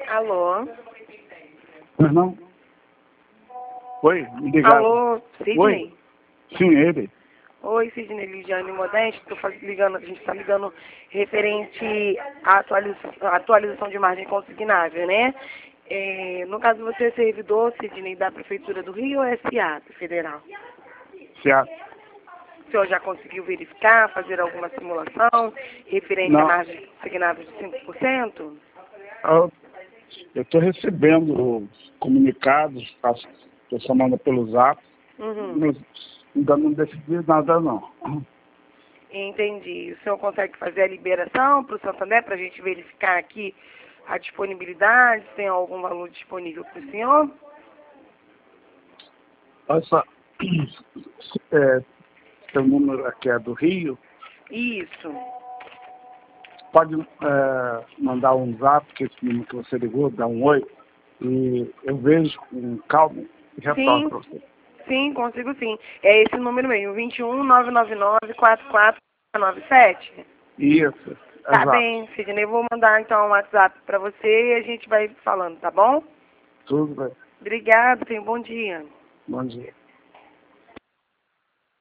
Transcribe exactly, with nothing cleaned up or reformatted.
Alô? Mas não? Oi, me ligaram. Alô, Sidney? Oi? Sim, ele. Oi, Sidney Lidiane Modeste, tô faz- ligando, a gente está ligando referente à atualização, à atualização de margem consignável, né? É, no caso, você é servidor, Sidney, da Prefeitura do Rio ou é S A do Federal? Certo. O senhor já conseguiu verificar, fazer alguma simulação referente à Não, margem consignável de cinco por cento? eu estou recebendo comunicados, estou chamando pelo Zap, Uhum. mas ainda não decidi nada não. Entendi. O senhor consegue fazer a liberação para o Santander para a gente verificar aqui a disponibilidade, se tem algum valor disponível para o senhor? Essa, é, seu número aqui é do Rio, Isso. pode é, mandar um Zap, que esse número que você ligou, dá um oi, e eu vejo com calma e retorno Sim, para você. sim, consigo sim. É esse número mesmo, vinte e um, nove nove nove, quatro quatro nove sete. Isso, Tá exato. bem, Sidney, eu vou mandar então um WhatsApp para você e a gente vai falando, tá bom? Tudo bem. Obrigada, tenha um bom dia. Bom dia.